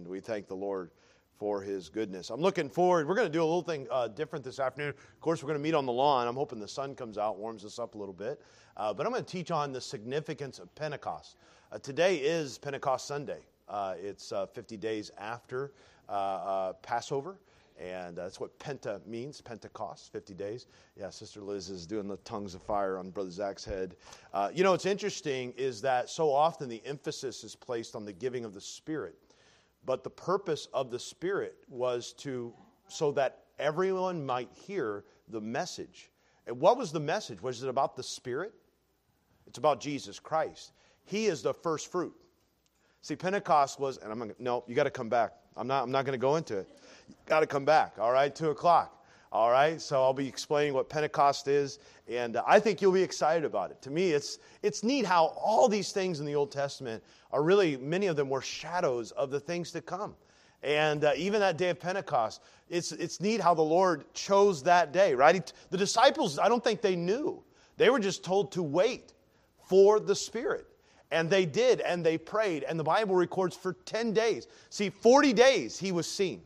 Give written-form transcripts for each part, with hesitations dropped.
we thank the Lord for His goodness. I'm looking forward. We're going to do a little thing different this afternoon. Of course, we're going to meet on the lawn. I'm hoping the sun comes out, warms us up a little bit. But I'm going to teach on the significance of Pentecost. Today is Pentecost Sunday. It's 50 days after Passover. And that's what Penta means, Pentecost, 50 days. Yeah, Sister Liz is doing the tongues of fire on Brother Zach's head. What's interesting is that so often the emphasis is placed on the giving of the Spirit. But the purpose of the Spirit was so that everyone might hear the message. And what was the message? Was it about the Spirit? It's about Jesus Christ. He is the first fruit. See, Pentecost was, and you got to come back. I'm not going to go into it. Got to come back, all right, 2 o'clock, all right? So I'll be explaining what Pentecost is, and I think you'll be excited about it. To me, it's neat how all these things in the Old Testament are really, many of them were shadows of the things to come. And even that day of Pentecost, it's neat how the Lord chose that day, right? The disciples, I don't think they knew. They were just told to wait for the Spirit. And they did, and they prayed, and the Bible records for 10 days. See, 40 days He was seen.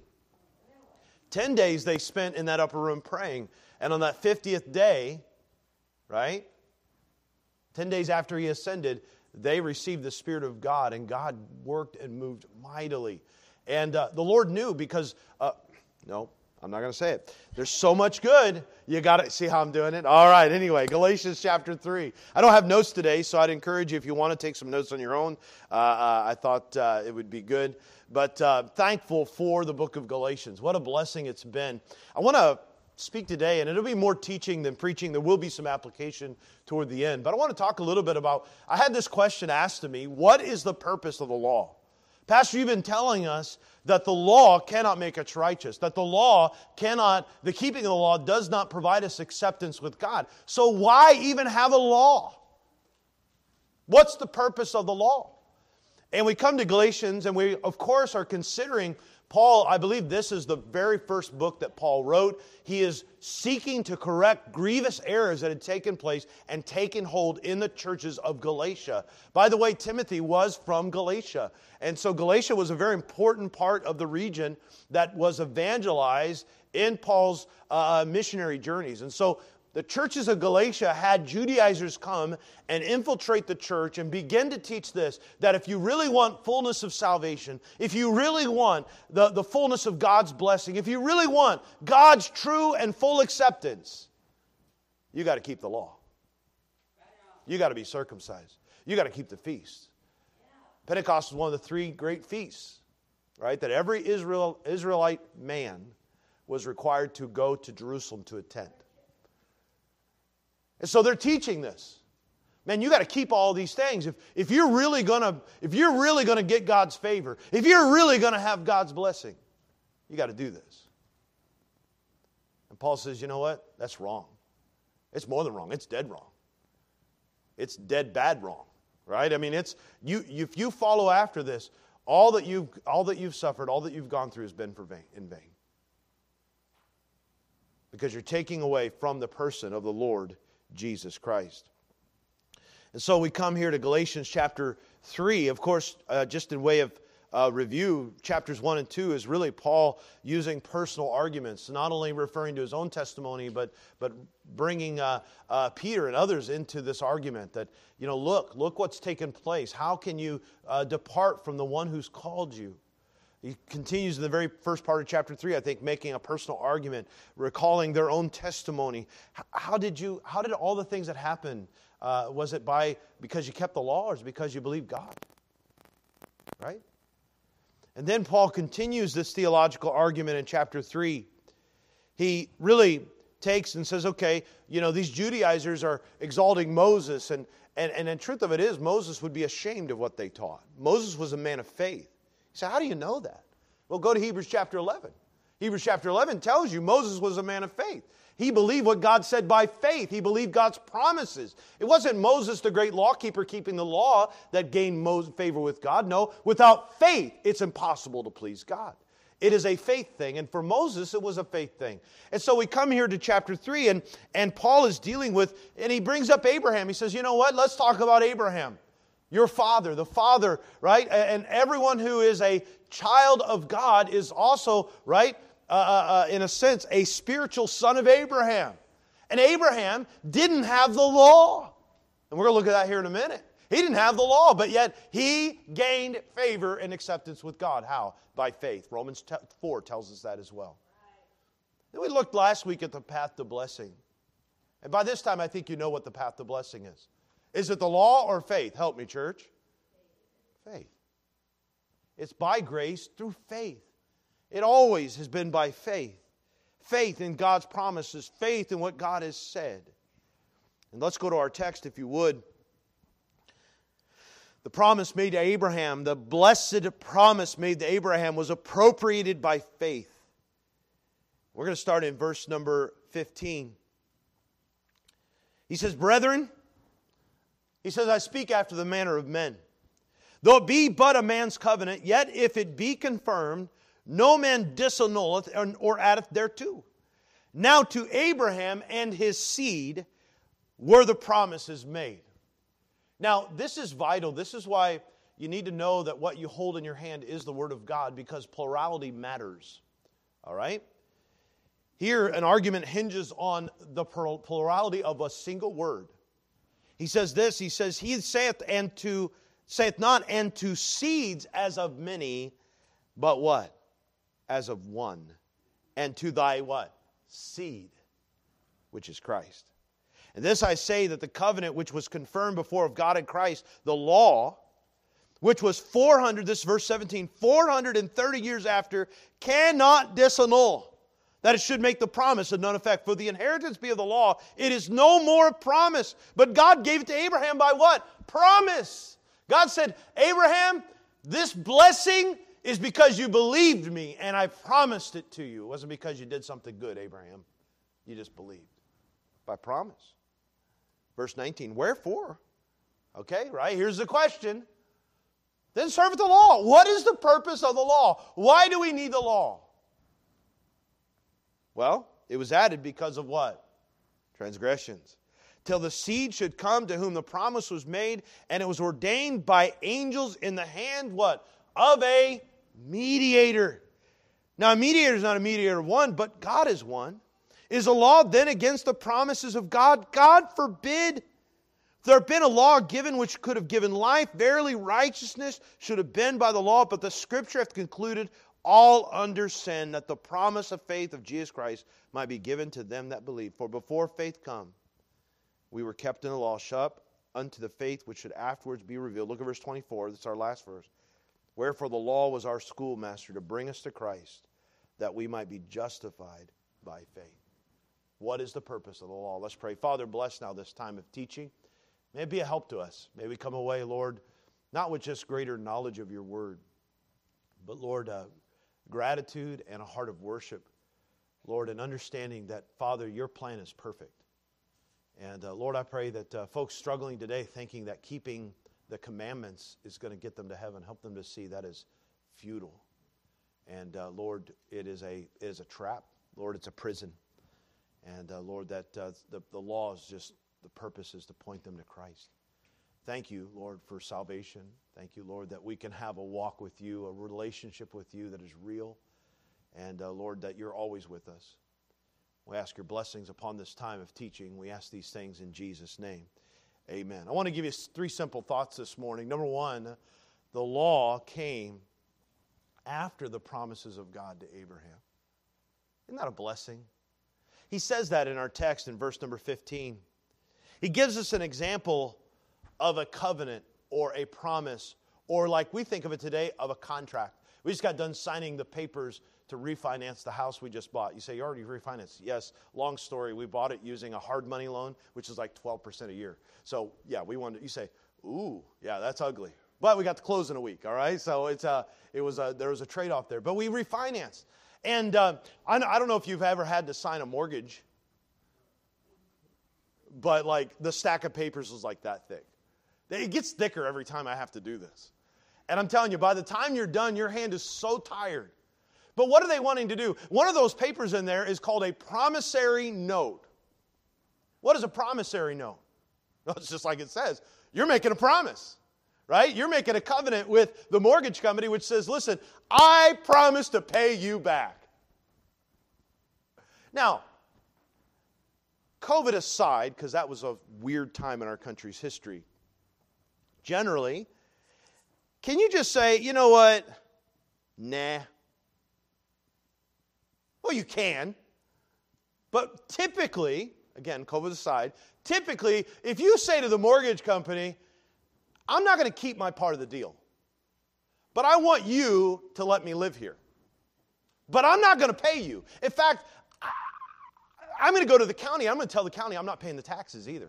10 days they spent in that upper room praying. And on that 50th day, right, 10 days after He ascended, they received the Spirit of God, and God worked and moved mightily. And the Lord knew because, no, I'm not going to say it. There's so much good. You got to see how I'm doing it. All right, anyway, Galatians chapter 3. I don't have notes today, so I'd encourage you if you want to take some notes on your own. I thought it would be good. But thankful for the book of Galatians. What a blessing it's been. I want to speak today, and it'll be more teaching than preaching. There will be some application toward the end. But I want to talk a little bit about, I had this question asked to me, what is the purpose of the law? Pastor, you've been telling us that the law cannot make us righteous, that the keeping of the law does not provide us acceptance with God. So why even have a law? What's the purpose of the law? And we come to Galatians, and we, of course, are considering Paul. I believe this is the very first book that Paul wrote. He is seeking to correct grievous errors that had taken place and taken hold in the churches of Galatia. By the way, Timothy was from Galatia. And so Galatia was a very important part of the region that was evangelized in Paul's missionary journeys. And so the churches of Galatia had Judaizers come and infiltrate the church and begin to teach this, that if you really want fullness of salvation, if you really want the fullness of God's blessing, if you really want God's true and full acceptance, you got to keep the law. You got to be circumcised. You got to keep the feast. Pentecost is one of the 3 great feasts, right, that every Israelite man was required to go to Jerusalem to attend. And so they're teaching this. Man, you got to keep all these things. If you're really gonna get God's favor, if you're really gonna have God's blessing, you got to do this. And Paul says, you know what? That's wrong. It's more than wrong. It's dead wrong. It's dead bad wrong. Right? I mean, if you follow after this, all that you've suffered, all that you've gone through has been in vain. Because you're taking away from the person of the Lord Jesus Christ. And so we come here to Galatians chapter 3. Of course, just in way of review, chapters 1 and 2 is really Paul using personal arguments, not only referring to his own testimony, but bringing Peter and others into this argument that, look what's taken place. How can you depart from the one who's called you? He continues in the very first part of chapter 3, I think, making a personal argument, recalling their own testimony. How did all the things that happened, was it because you kept the law, or is it because you believed God? Right? And then Paul continues this theological argument in chapter 3. He really takes and says, okay, these Judaizers are exalting Moses, and the truth of it is, Moses would be ashamed of what they taught. Moses was a man of faith. You say, how do you know that? Well, go to Hebrews chapter 11. Hebrews chapter 11 tells you Moses was a man of faith. He believed what God said by faith. He believed God's promises. It wasn't Moses, the great lawkeeper, keeping the law that gained favor with God. No, without faith, it's impossible to please God. It is a faith thing, and for Moses, it was a faith thing. And so we come here to chapter 3, and Paul is dealing with, and he brings up Abraham. He says, you know what? Let's talk about Abraham. your Father, the Father, right? And everyone who is a child of God is also, right, in a sense, a spiritual son of Abraham. And Abraham didn't have the law. And we're going to look at that here in a minute. He didn't have the law, but yet he gained favor and acceptance with God. How? By faith. Romans 4 tells us that as well. Then we looked last week at the path to blessing. And by this time, I think you know what the path to blessing is. Is it the law or faith? Help me, church. Faith. It's by grace through faith. It always has been by faith. Faith in God's promises. Faith in what God has said. And let's go to our text, if you would. The promise made to Abraham, the blessed promise made to Abraham, was appropriated by faith. We're going to start in verse number 15. He says, brethren, he says, I speak after the manner of men. Though it be but a man's covenant, yet if it be confirmed, no man disannulleth or addeth thereto. Now to Abraham and his seed were the promises made. Now, this is vital. This is why you need to know that what you hold in your hand is the Word of God, because plurality matters. All right? Here, an argument hinges on the plurality of a single word. He says this, he says, he saith not, and to seeds as of many, but what? As of one. And to thy what? Seed, which is Christ. And this I say, that the covenant which was confirmed before of God in Christ, the law, which was 400, this is verse 17, 430 years after, cannot disannul, that it should make the promise of none effect. For the inheritance be of the law, it is no more a promise. But God gave it to Abraham by what? Promise. God said, Abraham, this blessing is because you believed me and I promised it to you. It wasn't because you did something good, Abraham. You just believed. By promise. Verse 19, wherefore? Okay, right, here's the question. Then serveth the law. What is the purpose of the law? Why do we need the law? Well, it was added because of what? Transgressions. Till the seed should come to whom the promise was made, and it was ordained by angels in the hand, what? Of a mediator. Now, a mediator is not a mediator of one, but God is one. Is a law then against the promises of God? God forbid. If there had been a law given which could have given life, verily righteousness should have been by the law, but the Scripture hath concluded all under sin, that the promise of faith of Jesus Christ might be given to them that believe. For before faith come, we were kept in the law, shut up unto the faith which should afterwards be revealed. Look at verse 24, that's our last verse. Wherefore the law was our schoolmaster to bring us to Christ, that we might be justified by faith. What is the purpose of the law? Let's pray. Father, bless now this time of teaching. May it be a help to us. May we come away, Lord, not with just greater knowledge of your word, but, Lord, gratitude and a heart of worship. Lord, and understanding that, Father, your plan is perfect. And, Lord, I pray that folks struggling today thinking that keeping the commandments is going to get them to heaven, help them to see that is futile. And, Lord, it is a trap. Lord, it's a prison. And, Lord, that the law is just, the purpose is to point them to Christ. Thank you, Lord, for salvation. Thank you, Lord, that we can have a walk with you, a relationship with you that is real. And, Lord, that you're always with us. We ask your blessings upon this time of teaching. We ask these things in Jesus' name. Amen. I want to give you 3 simple thoughts this morning. Number 1, the law came after the promises of God to Abraham. Isn't that a blessing? He says that in our text in verse number 15. He gives us an example of a covenant or a promise, or like we think of it today, of a contract. We just got done signing the papers to refinance the house we just bought. You say, you already refinanced? Yes. Long story. We bought it using a hard money loan, which is like 12% a year. So, yeah, we wanted. You say, ooh, yeah, that's ugly. But we got to close in a week, all right? So there was a trade-off there. But we refinanced. And I don't know if you've ever had to sign a mortgage, but like the stack of papers was like that thick. It gets thicker every time I have to do this. And I'm telling you, by the time you're done, your hand is so tired. But what are they wanting to do? One of those papers in there is called a promissory note. What is a promissory note? Well, it's just like it says. You're making a promise, right? You're making a covenant with the mortgage company which says, listen, I promise to pay you back. Now, COVID aside, because that was a weird time in our country's history, generally, can you just say, you know what? Nah. Well, you can. But typically, again, COVID aside, typically, if you say to the mortgage company, I'm not going to keep my part of the deal, but I want you to let me live here. But I'm not going to pay you. In fact, I'm going to go to the county. I'm going to tell the county I'm not paying the taxes either.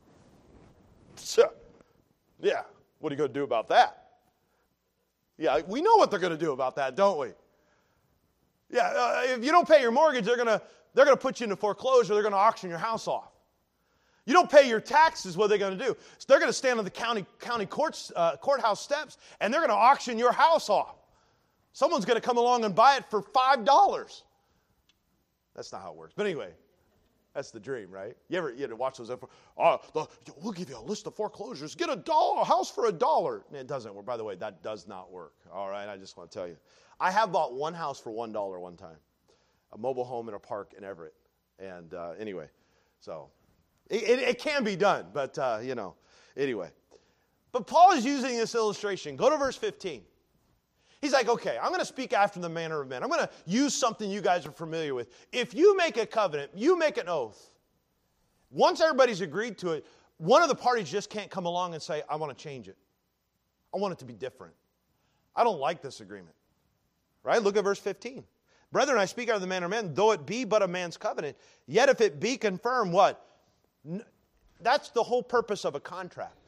So, yeah, what are you going to do about that? Yeah, we know what they're going to do about that, don't we? Yeah, if you don't pay your mortgage, they're going to put you into foreclosure. They're going to auction your house off. You don't pay your taxes, what are they going to do? So they're going to stand on the county courthouse steps, and they're going to auction your house off. Someone's going to come along and buy it for $5. That's not how it works. But anyway, that's the dream, right? You ever watch those? We'll give you a list of foreclosures. Get a house for $1. It doesn't work. By the way, that does not work. All right, I just want to tell you. I have bought one house for $1 one time, a mobile home in a park in Everett. And anyway, so it can be done, but anyway. But Paul is using this illustration. Go to verse 15. He's like, okay, I'm going to speak after the manner of men. I'm going to use something you guys are familiar with. If you make a covenant, you make an oath. Once everybody's agreed to it, one of the parties just can't come along and say, I want to change it. I want it to be different. I don't like this agreement. Right? Look at verse 15. Brethren, I speak after the manner of men, though it be but a man's covenant, yet if it be confirmed, what? That's the whole purpose of a contract.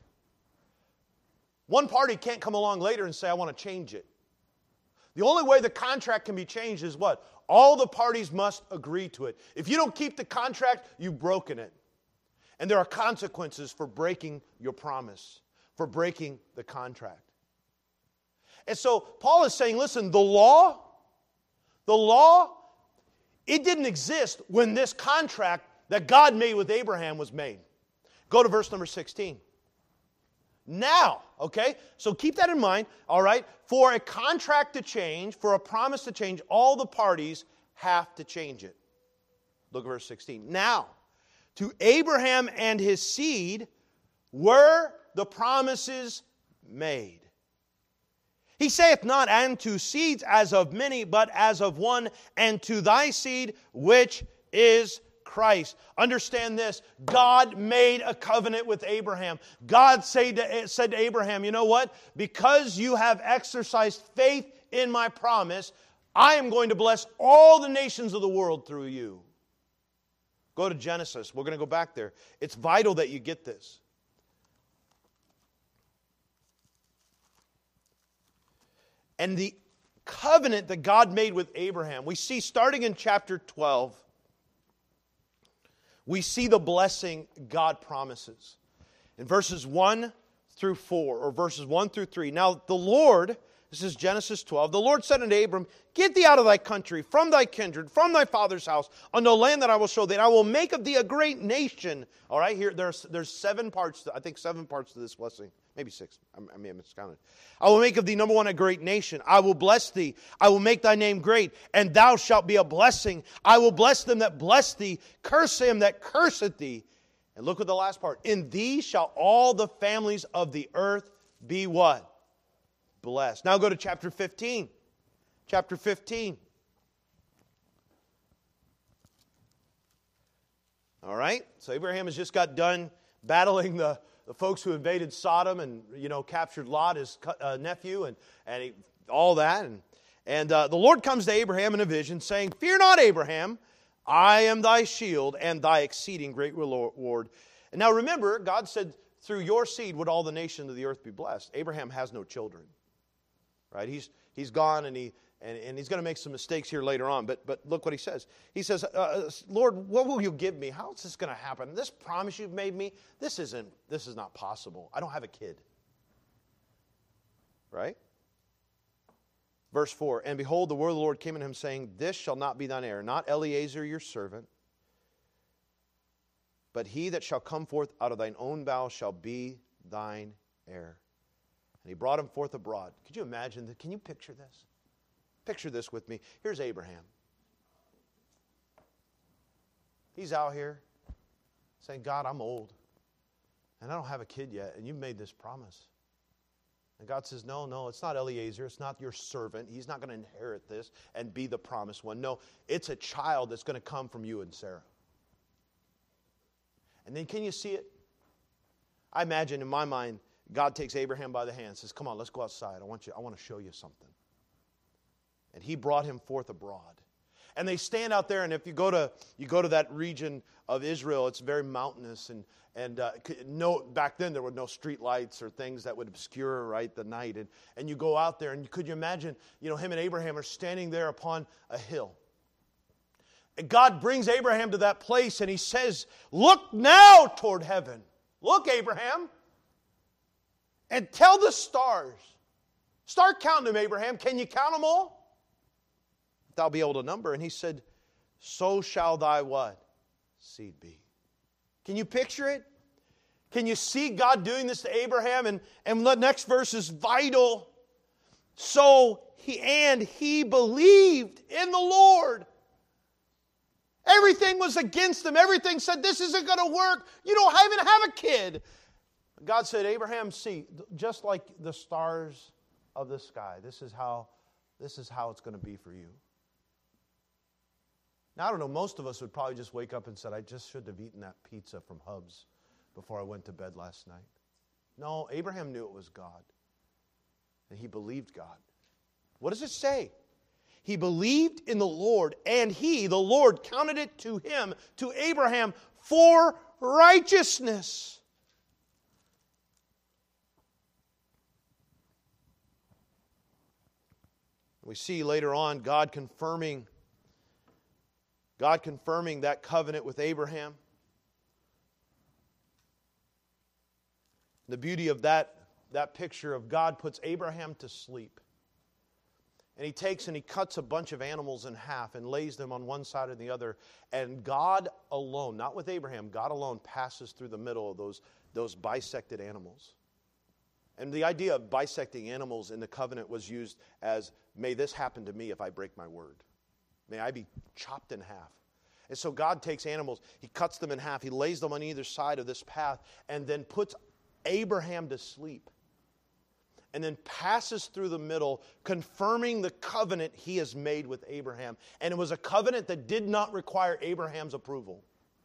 One party can't come along later and say, I want to change it. The only way the contract can be changed is what? All the parties must agree to it. If you don't keep the contract, you've broken it. And there are consequences for breaking your promise, for breaking the contract. And so Paul is saying, listen, the law, it didn't exist when this contract that God made with Abraham was made. Go to verse number 16. Now, okay, so keep that in mind, all right? For a contract to change, for a promise to change, all the parties have to change it. Look at verse 16. Now, to Abraham and his seed were the promises made. He saith not, and to seeds as of many, but as of one, and to thy seed, which is Christ. Understand this. God made a covenant with Abraham. God said to Abraham, you know what? Because you have exercised faith in my promise, I am going to bless all the nations of the world through you. Go to Genesis. We're going to go back there. It's vital that you get this. And the covenant that God made with Abraham, we see starting in chapter 12, we see the blessing God promises. In verses 1 through 4, or verses 1 through 3. Now the Lord, this is Genesis 12, the Lord said unto Abram, get thee out of thy country, from thy kindred, from thy father's house, unto a land that I will show thee, and I will make of thee a great nation. All right, here there's 7 parts, I think 7 parts to this blessing. Maybe 6. I may have miscounted. I will make of thee, number 1, a great nation. I will bless thee. I will make thy name great, and thou shalt be a blessing. I will bless them that bless thee. Curse him that curseth thee. And look at the last part. In thee shall all the families of the earth be what? Blessed. Now go to chapter 15. Chapter 15. All right. So Abraham has just got done battling the folks who invaded Sodom and, captured Lot, his nephew, and all that. And the Lord comes to Abraham in a vision, saying, fear not, Abraham, I am thy shield and thy exceeding great reward. And now remember, God said, through your seed would all the nations of the earth be blessed. Abraham has no children. Right? He's gone, and he's going to make some mistakes here later on. But look what he says. He says, Lord, what will you give me? How is this going to happen? This promise you've made me, this is not possible. I don't have a kid. Right? Verse 4, and behold, the word of the Lord came unto him, saying, this shall not be thine heir, not Eliezer your servant, but he that shall come forth out of thine own bowels shall be thine heir. he brought him forth abroad. Could you imagine that? Can you picture this? Picture this with me. Here's Abraham. He's out here saying, God, I'm old, and I don't have a kid yet, and you've made this promise. And God says, no, it's not Eliezer. It's not your servant. He's not going to inherit this and be the promised one. No, it's a child that's going to come from you and Sarah. And then can you see it? I imagine in my mind, God takes Abraham by the hand and says, come on, let's go outside. I want to show you something. And he brought him forth abroad. And they stand out there, and if you go to that region of Israel, it's very mountainous, and back then there were no street lights or things that would obscure, right, the night. And you go out there, and could you imagine, him and Abraham are standing there upon a hill. And God brings Abraham to that place, and he says, look now toward heaven. Look, Abraham, and tell the stars. Start counting them, Abraham. Can you count them all? Thou be able to number. And he said, so shall thy what? Seed be. Can you picture it? Can you see God doing this to Abraham? And the next verse is vital. So he believed in the Lord. Everything was against him. Everything said, this isn't going to work. You don't even have a kid. God said, Abraham, see, just like the stars of the sky, this is how it's going to be for you. Now, I don't know, most of us would probably just wake up and say, I just should have eaten that pizza from Hub's before I went to bed last night. No, Abraham knew it was God. And he believed God. What does it say? He believed in the Lord, and the Lord, counted it to him, to Abraham, for righteousness. We see later on God confirming that covenant with Abraham. The beauty of that picture of God puts Abraham to sleep. And he takes and he cuts a bunch of animals in half and lays them on one side or the other. And God alone, not with Abraham, God alone passes through the middle of those bisected animals. And the idea of bisecting animals in the covenant was used as, may this happen to me if I break my word. May I be chopped in half. And so God takes animals, he cuts them in half, he lays them on either side of this path, and then puts Abraham to sleep. And then passes through the middle, confirming the covenant he has made with Abraham. And it was a covenant that did not require Abraham's approval.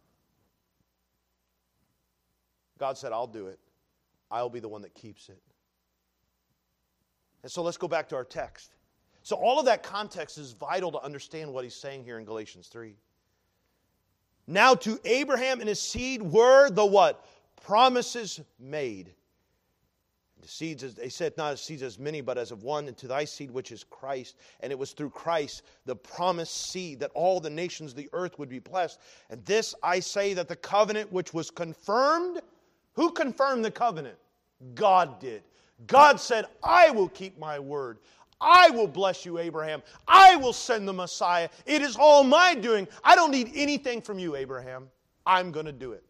God said, I'll do it. I'll be the one that keeps it. And so let's go back to our text. So all of that context is vital to understand what he's saying here in Galatians 3. Now to Abraham and his seed were the what? Promises made. The seeds, they said, not as seeds as many, but as of one, and to thy seed, which is Christ. And it was through Christ, the promised seed, that all the nations of the earth would be blessed. And this I say, that the covenant which was confirmed, who confirmed the covenant? God did. God said, I will keep my word. I will bless you, Abraham. I will send the Messiah. It is all my doing. I don't need anything from you, Abraham. I'm going to do it.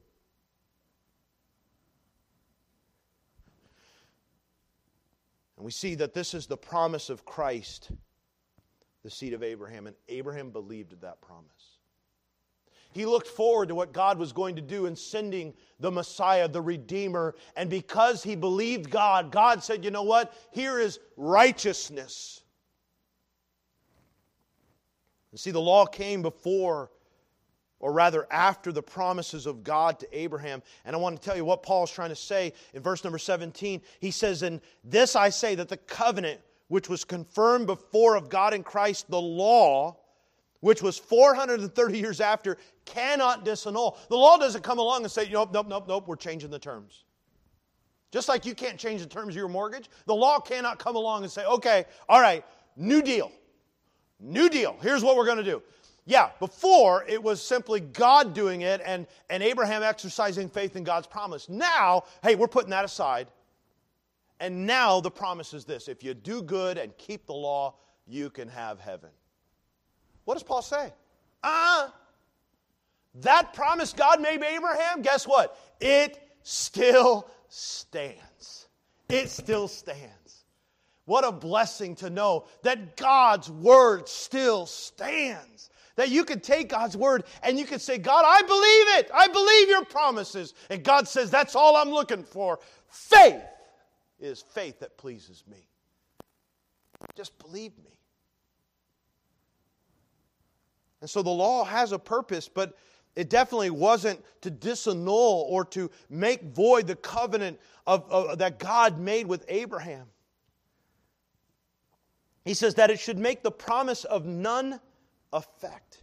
And we see that this is the promise of Christ, the seed of Abraham. And Abraham believed that promise. He looked forward to what God was going to do in sending the Messiah, the Redeemer. And because he believed God, God said, you know what? Here is righteousness. And see, the law came before, or rather after, the promises of God to Abraham. And I want to tell you what Paul's trying to say in verse number 17. He says, and this I say, that the covenant which was confirmed before of God in Christ, the law, which was 430 years after, cannot disannul. The law doesn't come along and say, nope, we're changing the terms. Just like you can't change the terms of your mortgage, the law cannot come along and say, okay, all right, new deal. New deal. Here's what we're going to do. Yeah, before it was simply God doing it and Abraham exercising faith in God's promise. Now, hey, we're putting that aside. And now the promise is this. If you do good and keep the law, you can have heaven. What does Paul say? That promise God made to Abraham, guess what? It still stands. it still stands. What a blessing to know that God's Word still stands. That you can take God's Word and you can say, God, I believe it. I believe your promises. And God says, that's all I'm looking for. Faith is faith that pleases me. Just believe me. And so the law has a purpose, but it definitely wasn't to disannul or to make void the covenant that God made with Abraham. He says that it should make the promise of none effect.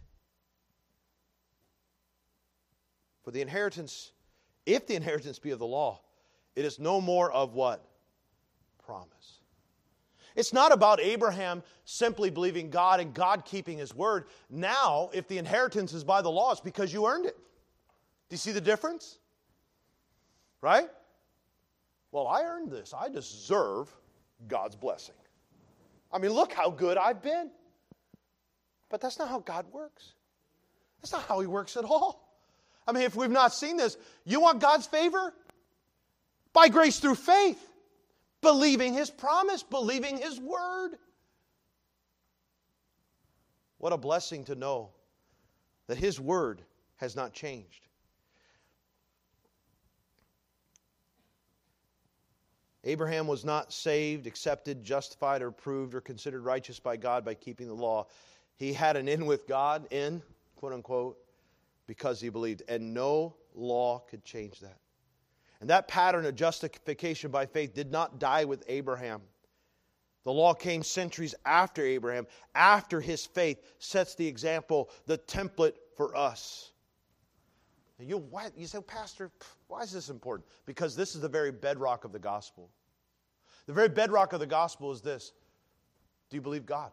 For the inheritance, if the inheritance be of the law, it is no more of what? Promise. It's not about Abraham simply believing God and God keeping His word. Now, if the inheritance is by the law, it's because you earned it. Do you see the difference? Right? Well, I earned this. I deserve God's blessing. I mean, look how good I've been. But that's not how God works. That's not how He works at all. I mean, if we've not seen this, you want God's favor? By grace through faith. Believing His promise, believing His word. What a blessing to know that His word has not changed. Abraham was not saved, accepted, justified, or proved, or considered righteous by God by keeping the law. He had an in with God, quote unquote, because he believed. And no law could change that. And that pattern of justification by faith did not die with Abraham. The law came centuries after Abraham. After his faith sets the example, the template for us. And you say, Pastor, why is this important? Because this is the very bedrock of the gospel. The very bedrock of the gospel is this. Do you believe God?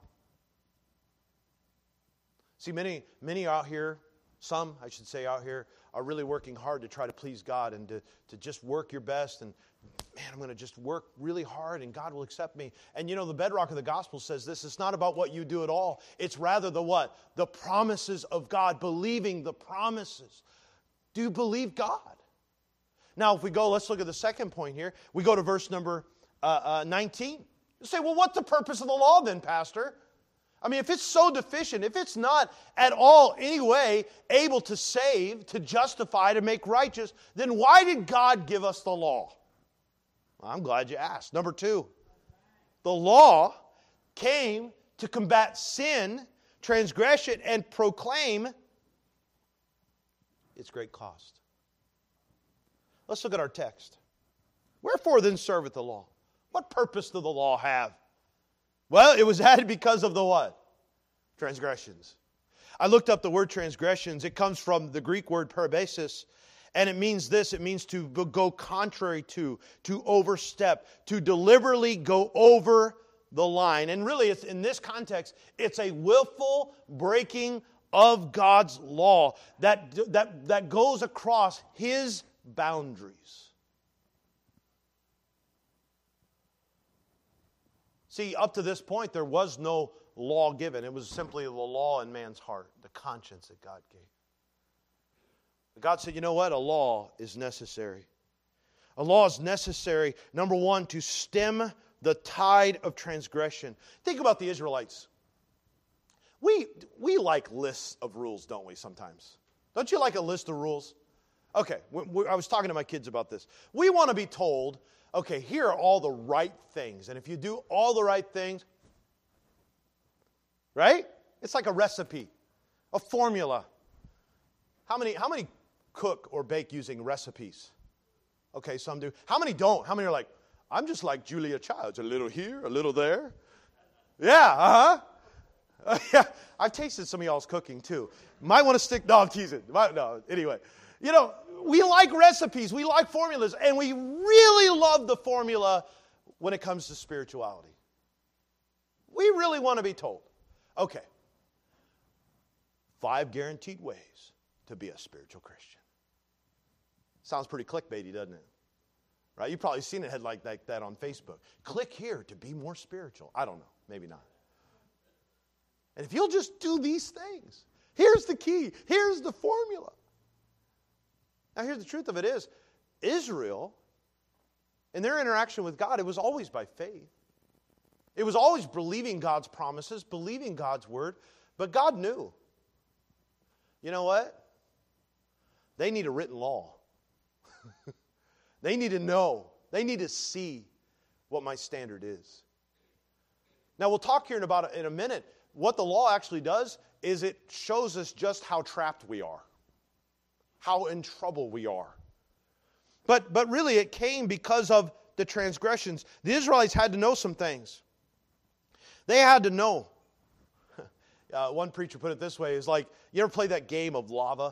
See, many out here, some, I should say, out here, are really working hard to try to please God and to just work your best. And, man, I'm going to just work really hard and God will accept me. And, you know, the bedrock of the gospel says this. It's not about what you do at all. It's rather the what? The promises of God, believing the promises. Do you believe God? Now, if we go, let's look at the second point here. We go to verse number 19. You say, well, what's the purpose of the law then, Pastor? I mean, if it's so deficient, if it's not at all, any way, able to save, to justify, to make righteous, then why did God give us the law? Well, I'm glad you asked. Number 2, the law came to combat sin, transgression, and proclaim its great cost. Let's look at our text. Wherefore then serveth the law? What purpose does the law have? Well, it was added because of the what? Transgressions. I looked up the word transgressions. It comes from the Greek word parabasis, and it means this. It means to go contrary to overstep, to deliberately go over the line. And really, it's in this context, it's a willful breaking of God's law that goes across His boundaries. See, up to this point, there was no law given. It was simply the law in man's heart, the conscience that God gave. But God said, you know what? A law is necessary. A law is necessary, number 1, to stem the tide of transgression. Think about the Israelites. We like lists of rules, don't we, sometimes? Don't you like a list of rules? Okay, I was talking to my kids about this. We want to be told, okay, here are all the right things. And if you do all the right things, right? It's like a recipe, a formula. How many cook or bake using recipes? Okay, some do. How many don't? How many are like, I'm just like Julia Childs, a little here, a little there. Yeah, yeah, I've tasted some of y'all's cooking too. Might want to stick, no, I'm teasing. No, anyway. You know, we like recipes, we like formulas, and we really love the formula when it comes to spirituality. We really want to be told, okay, 5 guaranteed ways to be a spiritual Christian. Sounds pretty clickbaity, doesn't it? Right? You've probably seen a head like that on Facebook. Click here to be more spiritual. I don't know, maybe not. And if you'll just do these things, here's the key, here's the formula. Now, here's the truth of it is, Israel In their interaction with God, it was always by faith. It was always believing God's promises, believing God's word, but God knew. You know what? They need a written law. They need to know. They need to see what my standard is. Now, we'll talk here in a minute. What the law actually does is it shows us just how trapped we are, how in trouble we are. But really, it came because of the transgressions. The Israelites had to know some things. They had to know. One preacher put it this way, is like, you ever play that game of lava?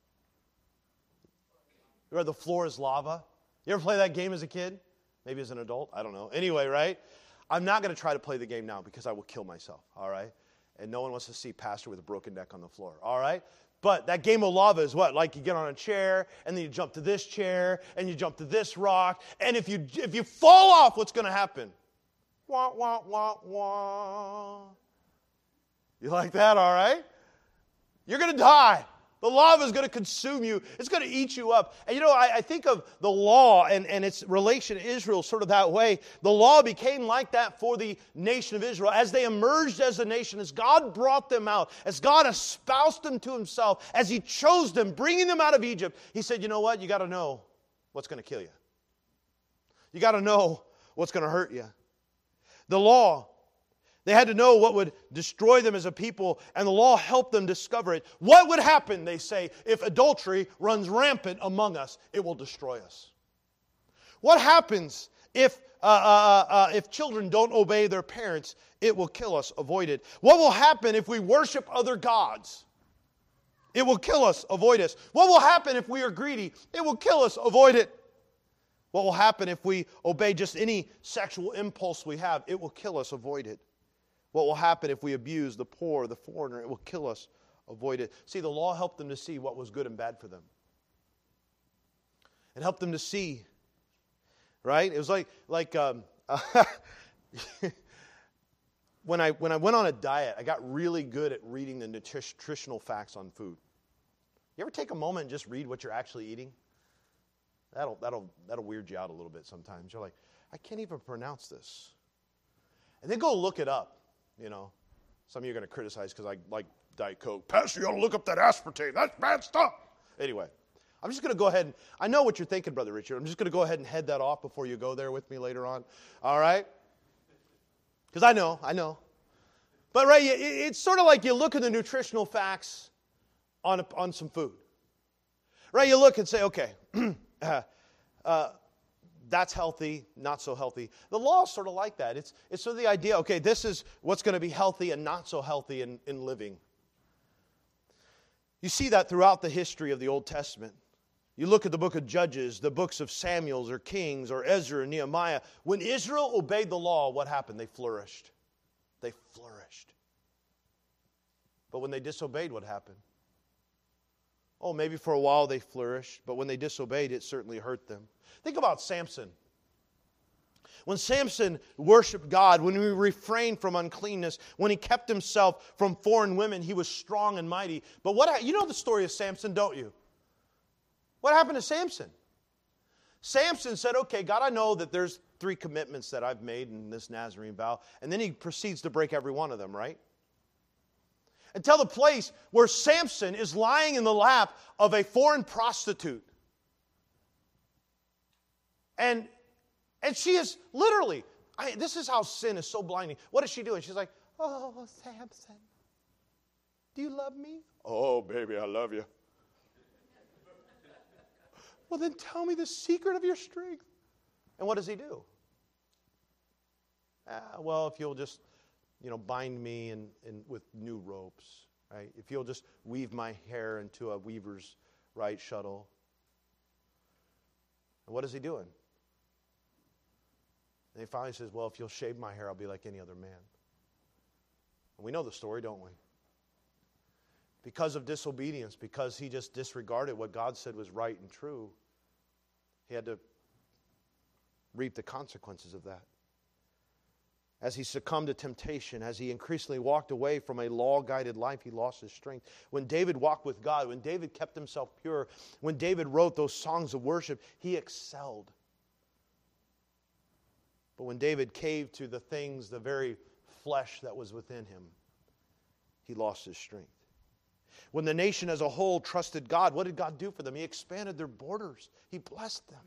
Where the floor is lava? You ever play that game as a kid? Maybe as an adult? I don't know. Anyway, right? I'm not going to try to play the game now because I will kill myself, all right? And no one wants to see pastor with a broken neck on the floor, all right? But that game of lava is what? Like you get on a chair, and then you jump to this chair, and you jump to this rock, and if you fall off, what's going to happen? Wah, wah, wah, wah. You like that, all right? You're going to die. The lava is going to consume you. It's going to eat you up. And you know, I think of the law and its relation to Israel sort of that way. The law became like that for the nation of Israel. As they emerged as a nation, as God brought them out, as God espoused them to Himself, as He chose them, bringing them out of Egypt, He said, you know what? You got to know what's going to kill you. You got to know what's going to hurt you. The law, they had to know what would destroy them as a people, and the law helped them discover it. What would happen, they say, if adultery runs rampant among us? It will destroy us. What happens if children don't obey their parents? It will kill us. Avoid it. What will happen if we worship other gods? It will kill us. Avoid us. What will happen if we are greedy? It will kill us. Avoid it. What will happen if we obey just any sexual impulse we have? It will kill us. Avoid it. What will happen if we abuse the poor, the foreigner? It will kill us. Avoid it. See, the law helped them to see what was good and bad for them. It helped them to see, right? It was like when I went on a diet, I got really good at reading the nutritional facts on food. You ever take a moment and just read what you're actually eating? That'll weird you out a little bit sometimes. You're like, I can't even pronounce this. And then go look it up. You know, some of you are going to criticize because I like Diet Coke. Pastor, you ought to look up that aspartame. That's bad stuff. Anyway, I'm just going to go ahead and, I know what you're thinking, Brother Richard. I'm just going to go ahead and head that off before you go there with me later on. All right? Because I know. But, right, it's sort of like you look at the nutritional facts on some food. Right, you look and say, okay, that's healthy, not so healthy. The law is sort of like that. It's sort of the idea, okay, this is what's going to be healthy and not so healthy in living. You see that throughout the history of the Old Testament. You look at the book of Judges, the books of Samuel or Kings or Ezra or Nehemiah. When Israel obeyed the law, what happened? They flourished. They flourished. But when they disobeyed, what happened? Oh, maybe for a while they flourished, but when they disobeyed, it certainly hurt them. Think about Samson. When Samson worshiped God, when he refrained from uncleanness, when he kept himself from foreign women, he was strong and mighty. But you know the story of Samson, don't you? What happened to Samson? Samson said, okay, God, I know that there's 3 commitments that I've made in this Nazarene vow. And then he proceeds to break every one of them, right? Until the place where Samson is lying in the lap of a foreign prostitute. And she is literally, this is how sin is so blinding. What is she doing? She's like, oh, Samson, do you love me? Oh, baby, I love you. Well, then tell me the secret of your strength. And what does he do? Well, if you'll just, bind me with new ropes, right? If you'll just weave my hair into a weaver's shuttle. And what is he doing? And he finally says, well, if you'll shave my hair, I'll be like any other man. And we know the story, don't we? Because of disobedience, because he just disregarded what God said was right and true, he had to reap the consequences of that. As he succumbed to temptation, as he increasingly walked away from a law-guided life, he lost his strength. When David walked with God, when David kept himself pure, when David wrote those songs of worship, he excelled. But when David caved to the things, the very flesh that was within him, he lost his strength. When the nation as a whole trusted God, what did God do for them? He expanded their borders. He blessed them.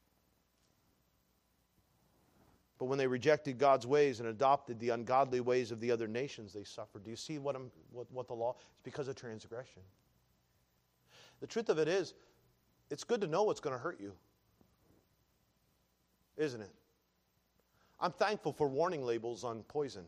But when they rejected God's ways and adopted the ungodly ways of the other nations, they suffered. Do you see what the law? It's because of transgression. The truth of it is, it's good to know what's going to hurt you. Isn't it? I'm thankful for warning labels on poison.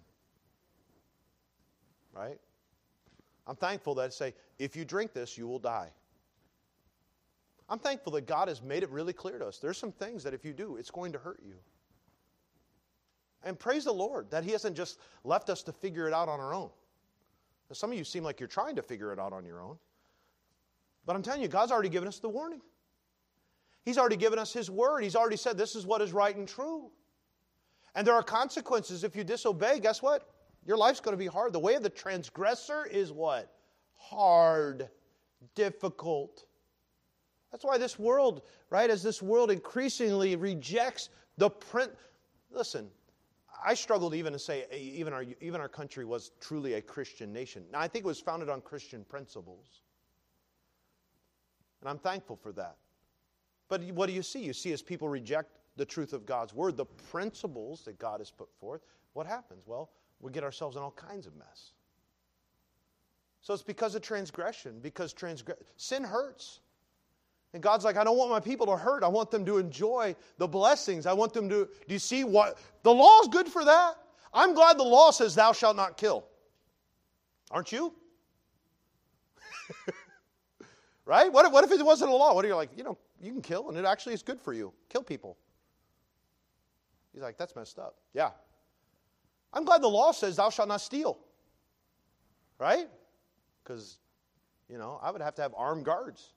Right? I'm thankful that say, if you drink this, you will die. I'm thankful that God has made it really clear to us. There's some things that if you do, it's going to hurt you. And praise the Lord that He hasn't just left us to figure it out on our own. Now, some of you seem like you're trying to figure it out on your own. But I'm telling you, God's already given us the warning. He's already given us His Word. He's already said this is what is right and true. And there are consequences if you disobey. Guess what? Your life's going to be hard. The way of the transgressor is what? Hard, difficult. That's why this world, right, as this world increasingly rejects the Listen, I struggle to even to say even our country was truly a Christian nation. Now, I think it was founded on Christian principles. And I'm thankful for that. But what do you see? You see as people reject the truth of God's Word, the principles that God has put forth, what happens? Well, we get ourselves in all kinds of mess. So it's because of transgression, because sin hurts. And God's like, I don't want my people to hurt. I want them to enjoy the blessings. I want them to, do you see what? The law is good for that. I'm glad the law says thou shalt not kill. Aren't you? Right? What if it wasn't a law? What are you like, you can kill and it actually is good for you. Kill people. He's like, that's messed up. Yeah. I'm glad the law says thou shalt not steal. Right? Because, I would have to have armed guards.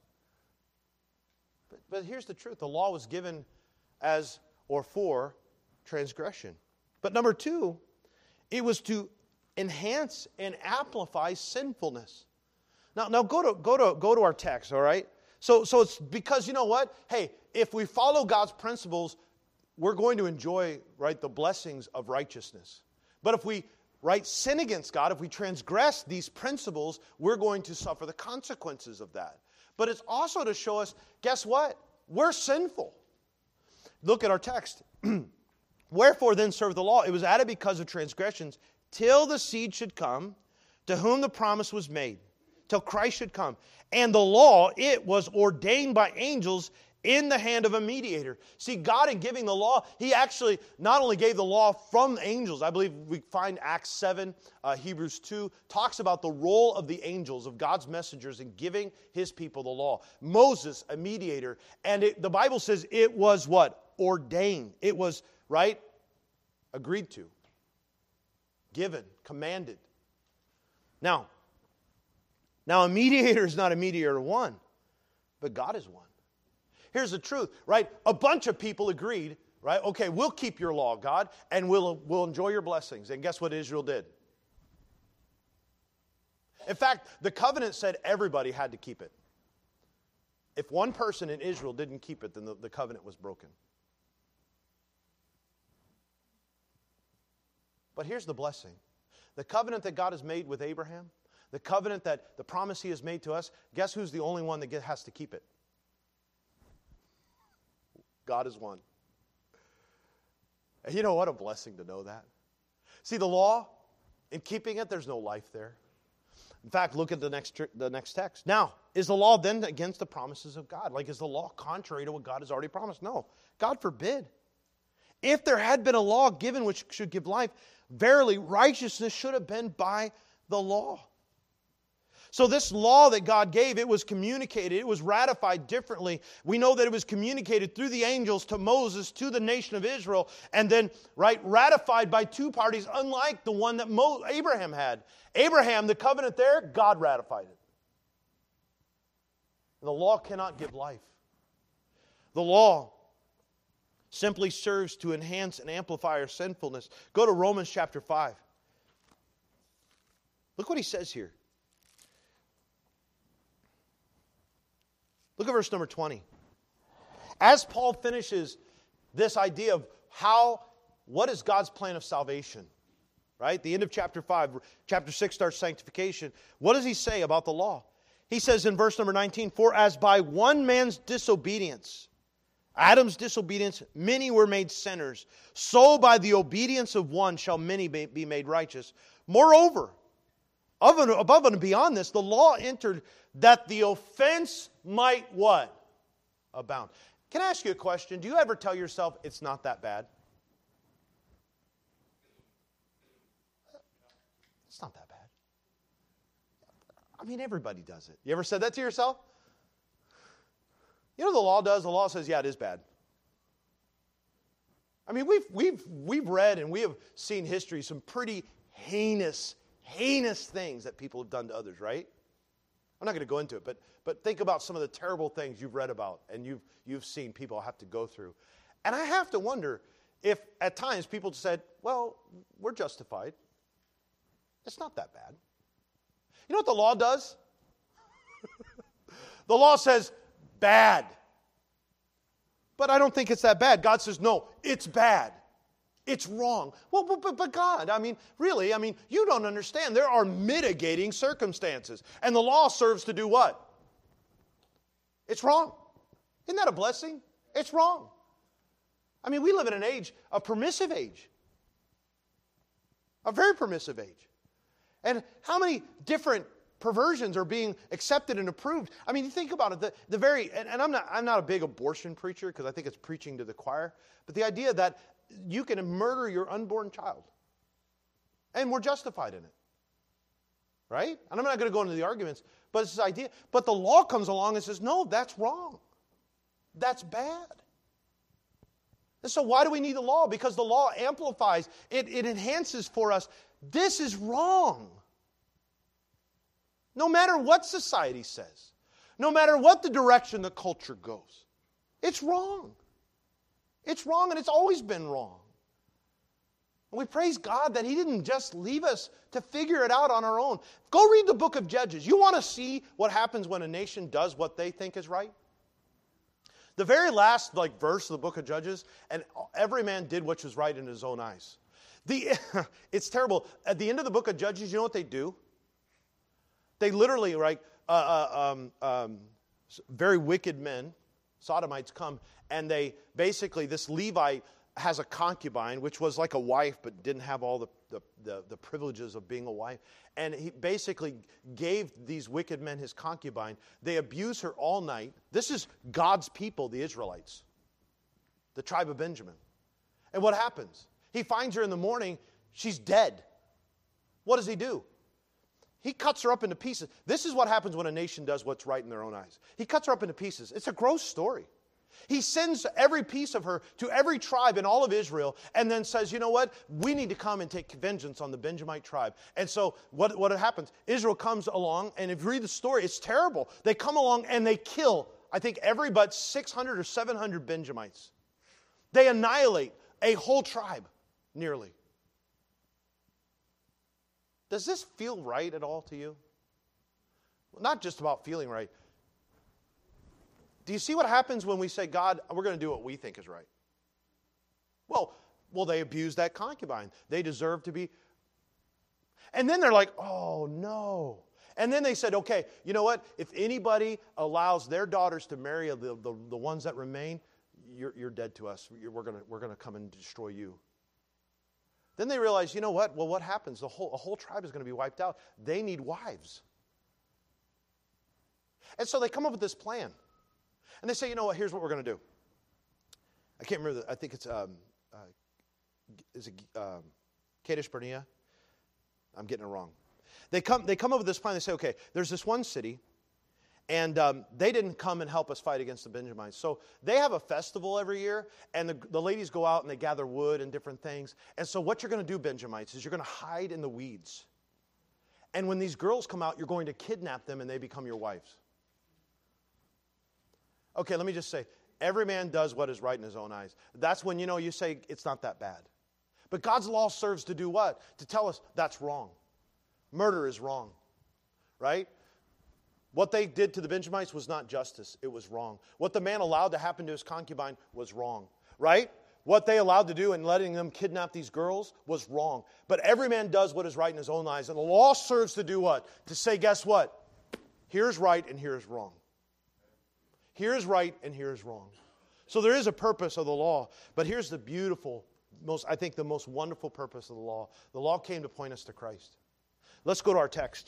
But here's the truth. The law was given as or for transgression. But number two, it was to enhance and amplify sinfulness. Now go to our text, all right? So it's because you know what? Hey, if we follow God's principles, we're going to enjoy, right, the blessings of righteousness. But if we, right, sin against God, if we transgress these principles, we're going to suffer the consequences of that. But it's also to show us, guess what? We're sinful. Look at our text. Wherefore then serve the law? It was added because of transgressions, till the seed should come, to whom the promise was made, till Christ should come. And the law, it was ordained by angels in the hand of a mediator. See, God in giving the law, He actually not only gave the law from angels. I believe we find Acts 7, Hebrews 2, talks about the role of the angels, of God's messengers in giving His people the law. Moses, a mediator. And the Bible says it was what? Ordained. It was, right? Agreed to. Given. Commanded. Now a mediator is not a mediator of one, but God is one. Here's the truth, right? A bunch of people agreed, right? Okay, we'll keep your law, God, and we'll enjoy your blessings. And guess what Israel did? In fact, the covenant said everybody had to keep it. If one person in Israel didn't keep it, then the covenant was broken. But here's the blessing. The covenant that God has made with Abraham, the covenant that the promise He has made to us, guess who's the only one that has to keep it? God is one. And you know what a blessing to know that. See, the law, in keeping it, there's no life there. In fact, look at the next text. Now, is the law then against the promises of God? Like, is the law contrary to what God has already promised? No. God forbid. If there had been a law given which should give life, verily righteousness should have been by the law. So this law that God gave, it was communicated, it was ratified differently. We know that it was communicated through the angels to Moses, to the nation of Israel, and then, right, ratified by two parties, unlike the one that Abraham had. Abraham, the covenant there, God ratified it. And the law cannot give life. The law simply serves to enhance and amplify our sinfulness. Go to Romans chapter 5. Look what he says here. Look at verse number 20. As Paul finishes this idea of how what is God's plan of salvation? Right? The end of chapter 5. Chapter 6 starts sanctification. What does he say about the law? He says in verse number 19, "For as by one man's disobedience, Adam's disobedience, many were made sinners, so by the obedience of one shall many be made righteous. Moreover, above and beyond this, the law entered that the offense might" what? "Abound." Can I ask you a question? Do you ever tell yourself it's not that bad? It's not that bad. I mean, everybody does it. You ever said that to yourself? You know what the law does? The law says, yeah, it is bad. I mean, we've read and we have seen history, some pretty heinous things that people have done to others, right? I'm not going to go into it, but think about some of the terrible things you've read about and you've seen people have to go through. And I have to wonder if at times people said, well, we're justified. It's not that bad. You know what the law does? The law says, bad. But I don't think it's that bad. God says, no, it's bad. It's wrong. Well, but God, I mean, really, you don't understand. There are mitigating circumstances. And the law serves to do what? It's wrong. Isn't that a blessing? It's wrong. I mean, we live in an age, a permissive age. A very permissive age. And how many different perversions are being accepted and approved? I mean, you think about it. And I'm not a big abortion preacher because I think it's preaching to the choir. But the idea that you can murder your unborn child, and we're justified in it, right? And I'm not going to go into the arguments, but it's this idea. But the law comes along and says, no, that's wrong. That's bad. And so why do we need the law? Because the law amplifies, it enhances for us. This is wrong. No matter what society says, no matter what the direction the culture goes, it's wrong. It's wrong, and it's always been wrong. And we praise God that He didn't just leave us to figure it out on our own. Go read the book of Judges. You want to see what happens when a nation does what they think is right? The very last verse of the book of Judges, and every man did what was right in his own eyes. It's terrible. At the end of the book of Judges, you know what they do? They literally, very wicked men, sodomites, come, and they basically, this Levite has a concubine, which was like a wife, but didn't have all the privileges of being a wife. And he basically gave these wicked men his concubine. They abuse her all night. This is God's people, the Israelites, the tribe of Benjamin. And what happens? He finds her in the morning. She's dead. What does he do? He cuts her up into pieces. This is what happens when a nation does what's right in their own eyes. He cuts her up into pieces. It's a gross story. He sends every piece of her to every tribe in all of Israel and then says, you know what? We need to come and take vengeance on the Benjamite tribe. And so what happens? Israel comes along, and if you read the story, it's terrible. They come along and they kill, I think, every but 600 or 700 Benjamites. They annihilate a whole tribe, nearly. Does this feel right at all to you? Well, not just about feeling right. Do you see what happens when we say, God, we're going to do what we think is right? Well, they abused that concubine. They deserve to be. And then they're like, oh, no. And then they said, okay, you know what? If anybody allows their daughters to marry the ones that remain, you're dead to us. We're going to come and destroy you. Then they realize, you know what? Well, what happens? A whole tribe is going to be wiped out. They need wives. And so they come up with this plan. And they say, you know what? Here's what we're going to do. I can't remember. I think it's Kadesh Barnea. I'm getting it wrong. They come up with this plan. They say, okay, there's this one city, and they didn't come and help us fight against the Benjamites. So they have a festival every year, and the ladies go out and they gather wood and different things. And so what you're going to do, Benjamites, is you're going to hide in the weeds. And when these girls come out, you're going to kidnap them, and they become your wives. Okay, let me just say, every man does what is right in his own eyes. That's when, you say it's not that bad. But God's law serves to do what? To tell us that's wrong. Murder is wrong, right? What they did to the Benjamites was not justice. It was wrong. What the man allowed to happen to his concubine was wrong, right? what they allowed to do in letting them kidnap these girls was wrong. But every man does what is right in his own eyes. And the law serves to do what? To say, guess what? Here's right and here's wrong. Here's right and here's wrong. So there is a purpose of the law. But here's the beautiful, I think the most wonderful purpose of the law. The law came to point us to Christ. Let's go to our text.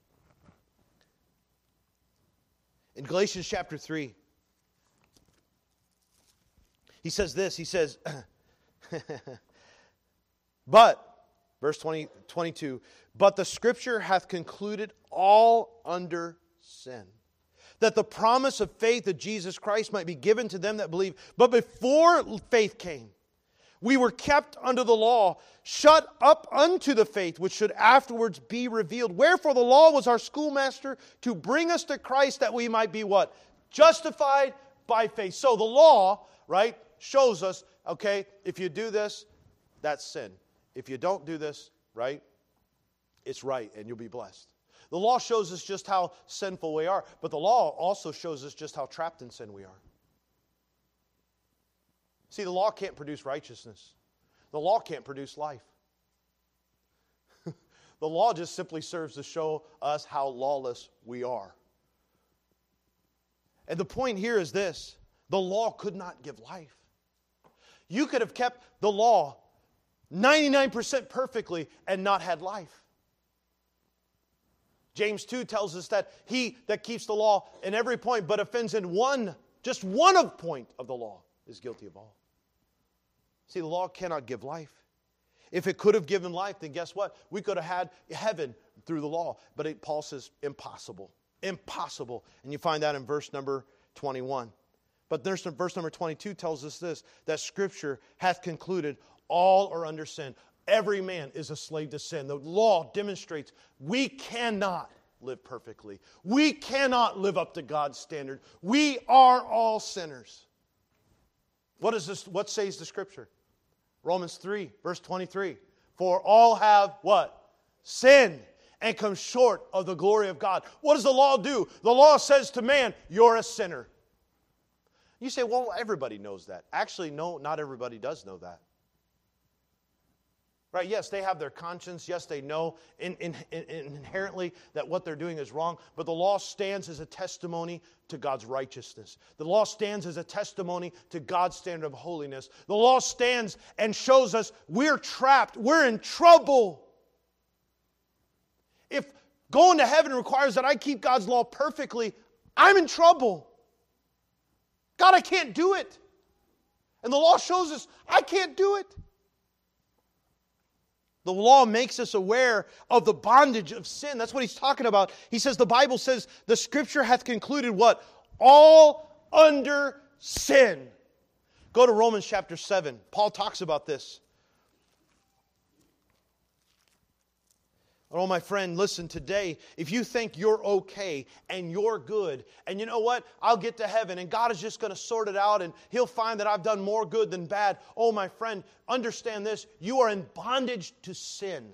In Galatians chapter 3, he says this, he says, but, verse 22, but the Scripture hath concluded all under sin, that the promise of faith of Jesus Christ might be given to them that believe. But before faith came, we were kept under the law, shut up unto the faith which should afterwards be revealed. Wherefore the law was our schoolmaster to bring us to Christ that we might be what? Justified by faith. So the law, right, shows us, okay, if you do this, that's sin. If you don't do this, right, it's right and you'll be blessed. The law shows us just how sinful we are, but the law also shows us just how trapped in sin we are. See, the law can't produce righteousness. The law can't produce life. The law just simply serves to show us how lawless we are. And the point here is this: the law could not give life. You could have kept the law 99% perfectly and not had life. James 2 tells us that he that keeps the law in every point but offends in just one of point of the law is guilty of all. See, the law cannot give life. If it could have given life, then guess what? We could have had heaven through the law. But Paul says, impossible. Impossible. And you find that in verse number 21. But verse number 22 tells us this, that Scripture hath concluded all are under sin. Every man is a slave to sin. The law demonstrates we cannot live perfectly. We cannot live up to God's standard. We are all sinners. What is this? What says the Scripture? Romans 3, verse 23. For all have what? Sinned and come short of the glory of God. What does the law do? The law says to man, you're a sinner. You say, well, everybody knows that. Actually, no, not everybody does know that. Right? Yes, they have their conscience. Yes, they know inherently that what they're doing is wrong. But the law stands as a testimony to God's righteousness. The law stands as a testimony to God's standard of holiness. The law stands and shows us we're trapped. We're in trouble. If going to heaven requires that I keep God's law perfectly, I'm in trouble. God, I can't do it. And the law shows us I can't do it. The law makes us aware of the bondage of sin. That's what he's talking about. He says, the Bible says, the Scripture hath concluded what? All under sin. Go to Romans chapter 7. Paul talks about this. Oh, my friend, listen, today, if you think you're okay and you're good, and you know what? I'll get to heaven and God is just going to sort it out and He'll find that I've done more good than bad. Oh, my friend, understand this. You are in bondage to sin.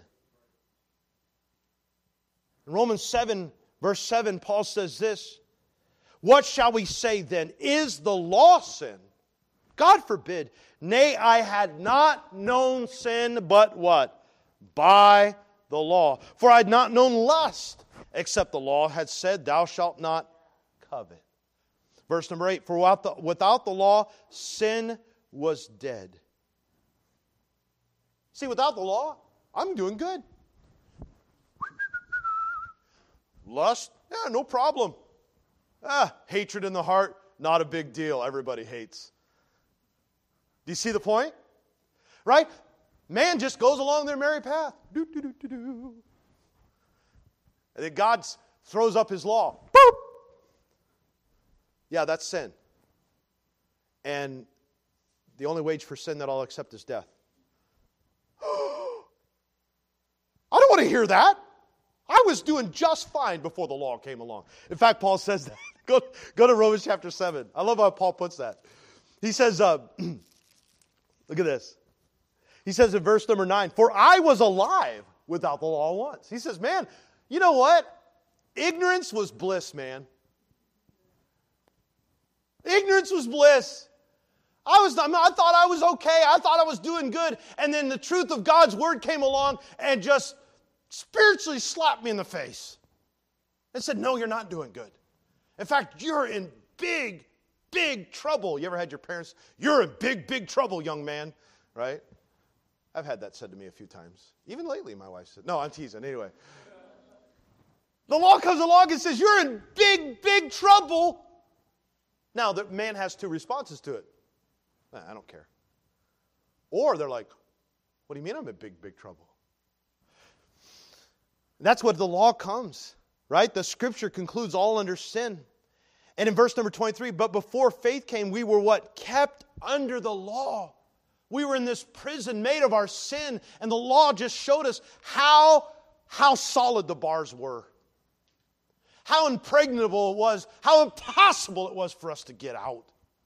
In Romans 7, verse 7, Paul says this, what shall we say then? Is the law sin? God forbid. Nay, I had not known sin, but what? By the law. For I had not known lust, except the law had said, thou shalt not covet. Verse number 8, for without the law, sin was dead. See, without the law, I'm doing good. Lust, yeah, no problem. Hatred in the heart, not a big deal. Everybody hates. Do you see the point? Right? Man just goes along their merry path. Do, do, do, do, do. And then God throws up His law. Boop! Yeah, that's sin. And the only wage for sin that I'll accept is death. I don't want to hear that. I was doing just fine before the law came along. In fact, Paul says that. Go to Romans chapter 7. I love how Paul puts that. He says, look at this. He says in verse number 9, for I was alive without the law once. He says, man, you know what? Ignorance was bliss, man. Ignorance was bliss. I thought I was okay. I thought I was doing good. And then the truth of God's Word came along and just spiritually slapped me in the face and said, no, you're not doing good. In fact, you're in big, big trouble. You ever had your parents, you're in big, big trouble, young man, right? I've had that said to me a few times. Even lately, my wife said, no, I'm teasing. Anyway. The law comes along and says, you're in big, big trouble. Now, the man has two responses to it. I don't care. Or they're like, what do you mean I'm in big, big trouble? That's what the law comes, right? The Scripture concludes all under sin. And in verse number 23, but before faith came, we were what? Kept under the law. We were in this prison made of our sin, and the law just showed us how solid the bars were. How impregnable it was, how impossible it was for us to get out.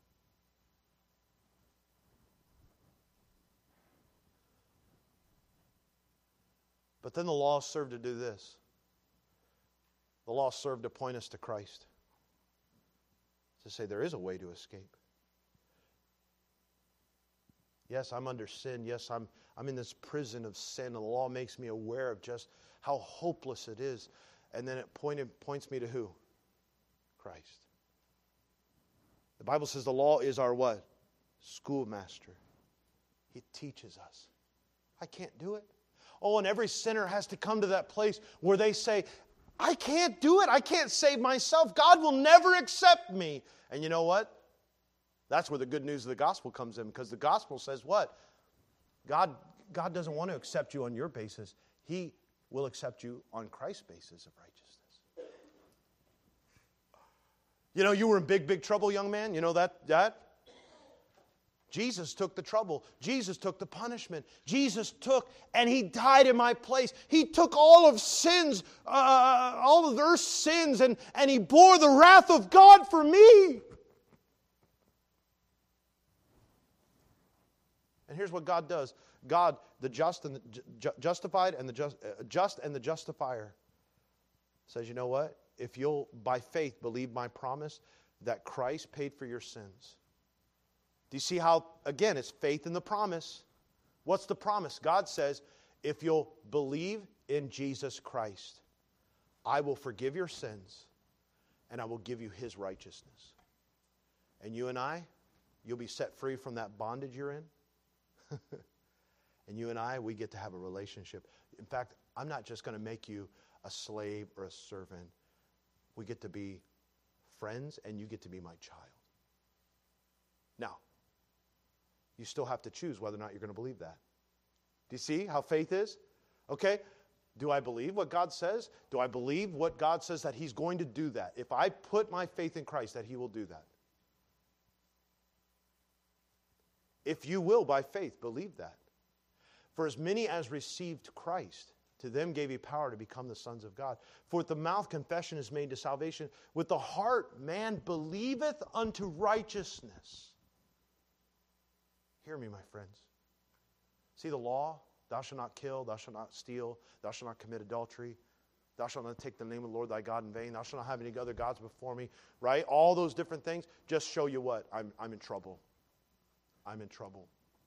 But then the law served to do this. The law served to point us to Christ. To say there is a way to escape. Yes, I'm under sin. Yes, I'm in this prison of sin. And the law makes me aware of just how hopeless it is. And then it points me to who? Christ. The Bible says the law is our what? Schoolmaster. It teaches us. I can't do it. Oh, and every sinner has to come to that place where they say, I can't do it. I can't save myself. God will never accept me. And you know what? That's where the good news of the gospel comes in, because the gospel says what? God doesn't want to accept you on your basis. He will accept you on Christ's basis of righteousness. You know, you were in big, big trouble, young man. You know that? Jesus took the trouble. Jesus took the punishment. Jesus took, and He died in my place. He took all of sins, all of their sins, and He bore the wrath of God for me. And here's what God does. God, the just and the justified and the just and the justifier, says, you know what? If you'll, by faith, believe my promise that Christ paid for your sins. Do you see how, again, it's faith in the promise. What's the promise? God says, if you'll believe in Jesus Christ, I will forgive your sins and I will give you His righteousness. And you and I, you'll be set free from that bondage you're in. And you and I, we get to have a relationship. In fact, I'm not just going to make you a slave or a servant. We get to be friends and you get to be my child. Now, you still have to choose whether or not you're going to believe that. Do you see how faith is? Okay, do I believe what God says? Do I believe what God says that He's going to do that? If I put my faith in Christ, that He will do that. If you will, by faith, believe that. For as many as received Christ, to them gave He power to become the sons of God. For with the mouth confession is made to salvation. With the heart man believeth unto righteousness. Hear me, my friends. See the law? Thou shalt not kill, thou shalt not steal, thou shalt not commit adultery, thou shalt not take the name of the Lord thy God in vain, thou shalt not have any other gods before me, right? All those different things just show you what? I'm in trouble. I'm in trouble.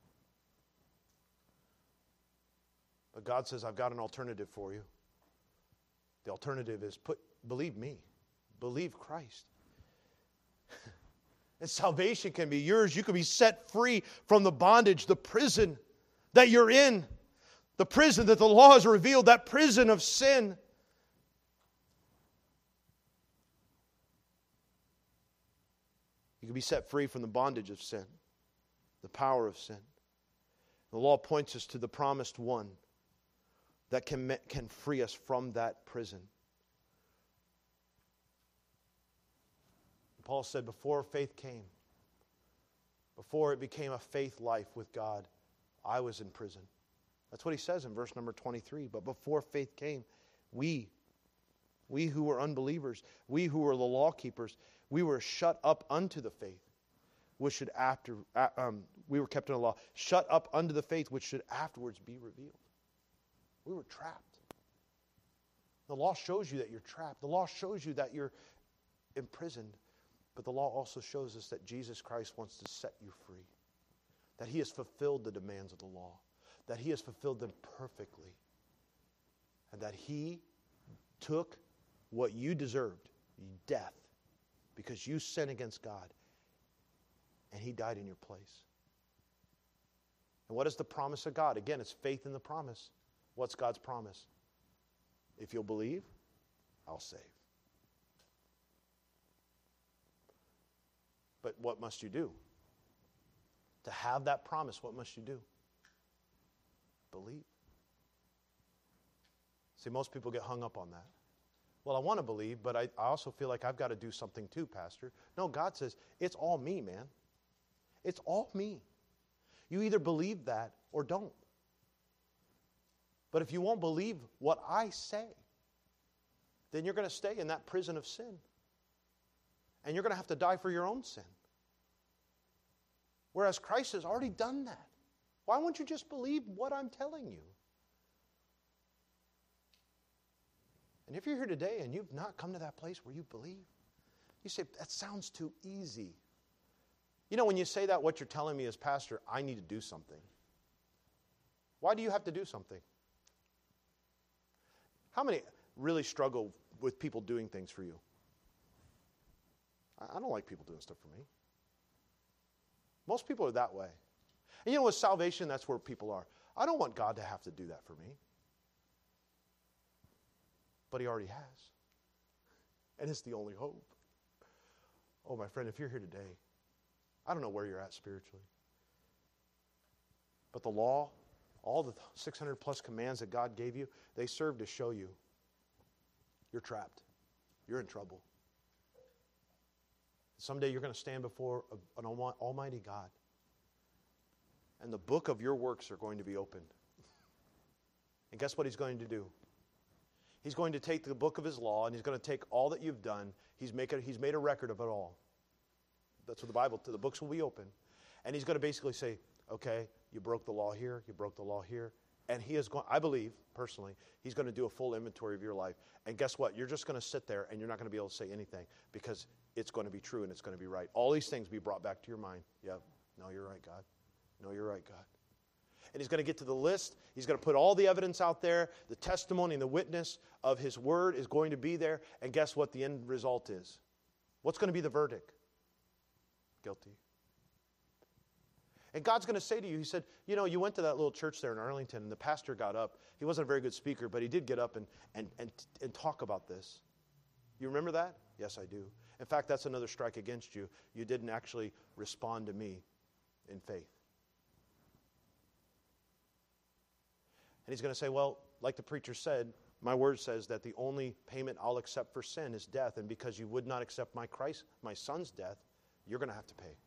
But God says, I've got an alternative for you. The alternative is believe me. Believe Christ. And salvation can be yours. You can be set free from the bondage, the prison that you're in. The prison that the law has revealed, that prison of sin. You can be set free from the bondage of sin, the power of sin. The law points us to the promised one that can free us from that prison. Paul said, before faith came, before it became a faith life with God, I was in prison. That's what he says in verse number 23. But before faith came, we who were unbelievers, we who were the law keepers, we were shut up unto the faith, which should we were kept in the law, shut up unto the faith which should afterwards be revealed. We were trapped. The law shows you that you're trapped. The law shows you that you're imprisoned. But the law also shows us that Jesus Christ wants to set you free. that He has fulfilled the demands of the law, that He has fulfilled them perfectly, and that He took what you deserved, death, because you sinned against God, and He died in your place. And what is the promise of God? Again, it's faith in the promise. What's God's promise? If you'll believe, I'll save. But what must you do? To have that promise, what must you do? Believe. See, most people get hung up on that. Well, I want to believe, but I also feel like I've got to do something too, Pastor. No, God says, it's all me, man. It's all me. You either believe that or don't. But if you won't believe what I say, then you're going to stay in that prison of sin. And you're going to have to die for your own sin. Whereas Christ has already done that. Why won't you just believe what I'm telling you? And if you're here today and you've not come to that place where you believe, you say, that sounds too easy. You know, when you say that, what you're telling me is, Pastor, I need to do something. Why do you have to do something? How many really struggle with people doing things for you? I don't like people doing stuff for me. Most people are that way. And you know, with salvation, that's where people are. I don't want God to have to do that for me. But He already has. And it's the only hope. Oh, my friend, if you're here today, I don't know where you're at spiritually. But the law, all the 600 plus commands that God gave you, they serve to show you you're trapped. You're in trouble. Someday you're going to stand before an almighty God. And the book of your works are going to be opened. And guess what He's going to do? He's going to take the book of His law and He's going to take all that you've done. He's made a record of it all. That's what the books will be open. And He's going to basically say, okay, you broke the law here, you broke the law here. And He is going, I believe, personally, He's going to do a full inventory of your life. And guess what? You're just going to sit there and you're not going to be able to say anything because it's going to be true and it's going to be right. All these things be brought back to your mind. Yep. No, you're right, God. No, you're right, God. And He's going to get to the list. He's going to put all the evidence out there. The testimony and the witness of His word is going to be there. And guess what the end result is? What's going to be the verdict? Guilty. And God's going to say to you, He said, you know, you went to that little church there in Arlington and the pastor got up. He wasn't a very good speaker, but he did get up and talk about this. You remember that? Yes, I do. In fact, that's another strike against you. You didn't actually respond to me in faith. And He's going to say, well, like the preacher said, my word says that the only payment I'll accept for sin is death. And because you would not accept my son's death, you're going to have to pay.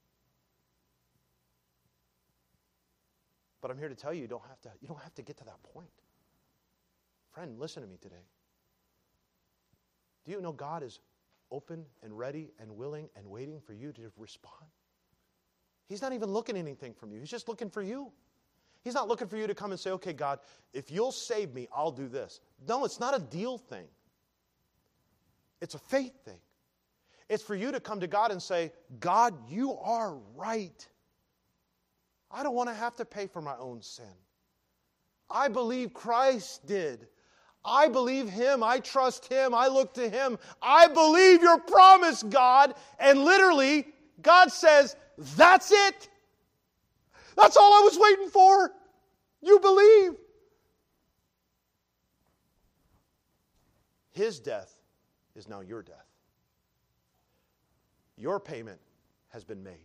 But I'm here to tell you, you don't have to get to that point. Friend, listen to me today. Do you know God is open and ready and willing and waiting for you to respond? He's not even looking at anything from you. He's just looking for you. He's not looking for you to come and say, okay, God, if you'll save me, I'll do this. No, it's not a deal thing. It's a faith thing. It's for you to come to God and say, God, you are right. I don't want to have to pay for my own sin. I believe Christ did. I believe Him. I trust Him. I look to Him. I believe your promise, God. And literally, God says, that's it. That's all I was waiting for. You believe. His death is now your death. Your payment has been made.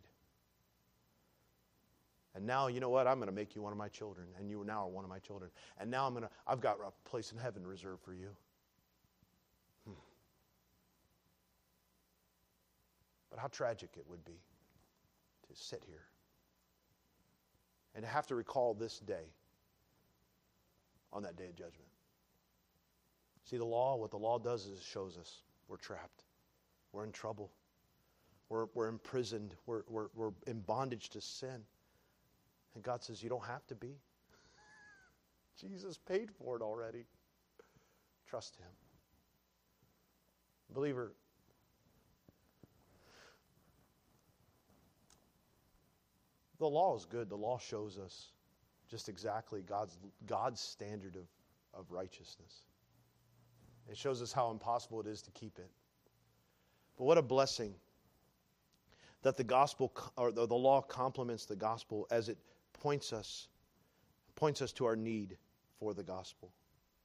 And now, you know what? I'm going to make you one of my children. And you now are one of my children. And now I've got a place in heaven reserved for you. But how tragic it would be to sit here and to have to recall this day on that day of judgment. See, what the law does is it shows us we're trapped. We're in trouble. We're imprisoned. We're in bondage to sin. And God says, you don't have to be. Jesus paid for it already. Trust Him. Believer, The law is good. The law shows us just exactly God's standard of righteousness. It shows us how impossible it is to keep it. But what a blessing that the gospel, or the law, complements the gospel as it points us to our need for the gospel.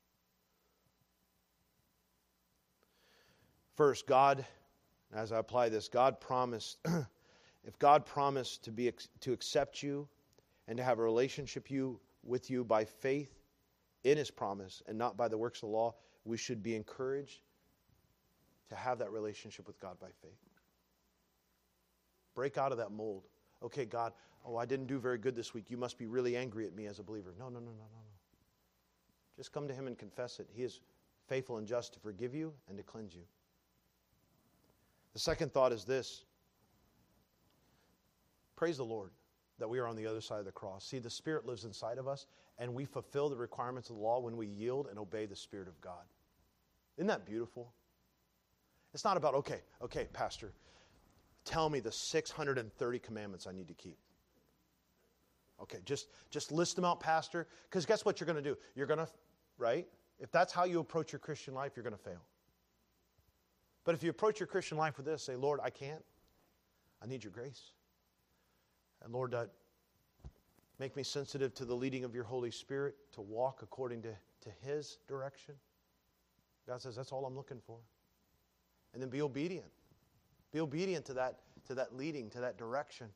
First, God, as I apply this, God promised, if God promised to accept you and to have a relationship with you by faith in His promise and not by the works of the law, we should be encouraged to have that relationship with God by faith. Break out of that mold. Okay, God, I didn't do very good this week. You must be really angry at me as a believer. No. Just come to Him and confess it. He is faithful and just to forgive you and to cleanse you. The second thought is this. Praise the Lord that we are on the other side of the cross. See, the Spirit lives inside of us, and we fulfill the requirements of the law when we yield and obey the Spirit of God. Isn't that beautiful? It's not about, okay, Pastor, tell me the 630 commandments I need to keep. Okay, just list them out, Pastor, because guess what you're going to do? You're going to, right? If that's how you approach your Christian life, you're going to fail. But if you approach your Christian life with this, say, Lord, I can't. I need your grace. And Lord, make me sensitive to the leading of your Holy Spirit to walk according to His direction. God says, that's all I'm looking for. And then be obedient. Be obedient to that leading, to that direction.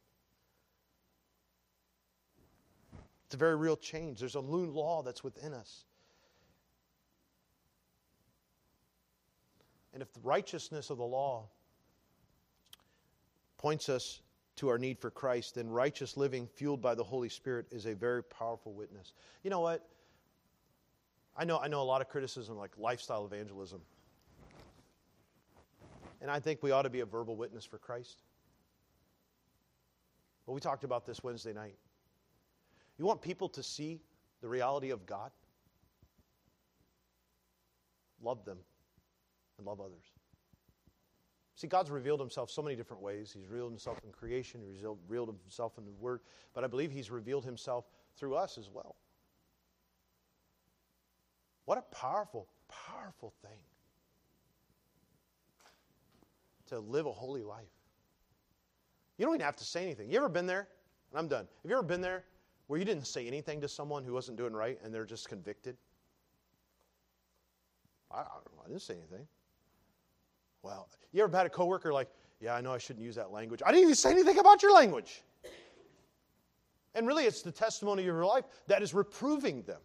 It's a very real change. There's a new law that's within us. And if the righteousness of the law points us to our need for Christ, then righteous living fueled by the Holy Spirit is a very powerful witness. You know what? I know a lot of criticism like lifestyle evangelism. And I think we ought to be a verbal witness for Christ. But we talked about this Wednesday night. You want people to see the reality of God? Love them and love others. See, God's revealed Himself so many different ways. He's revealed Himself in creation. He's revealed Himself in the Word. But I believe He's revealed Himself through us as well. What a powerful, powerful thing to live a holy life. You don't even have to say anything. You ever been there? And I'm done. Have you ever been there where you didn't say anything to someone who wasn't doing right and they're just convicted? I didn't say anything. Well, you ever had a coworker like, yeah, I know I shouldn't use that language. I didn't even say anything about your language. And really, it's the testimony of your life that is reproving them.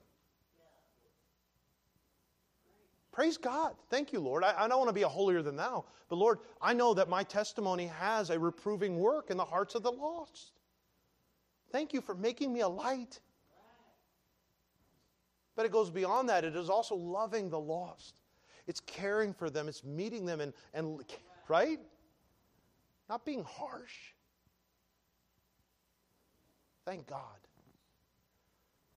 Praise God. Thank you, Lord. I don't want to be a holier than thou. But Lord, I know that my testimony has a reproving work in the hearts of the lost. Thank you for making me a light. But it goes beyond that. It is also loving the lost. It's caring for them. It's meeting them and right? Not being harsh. Thank God.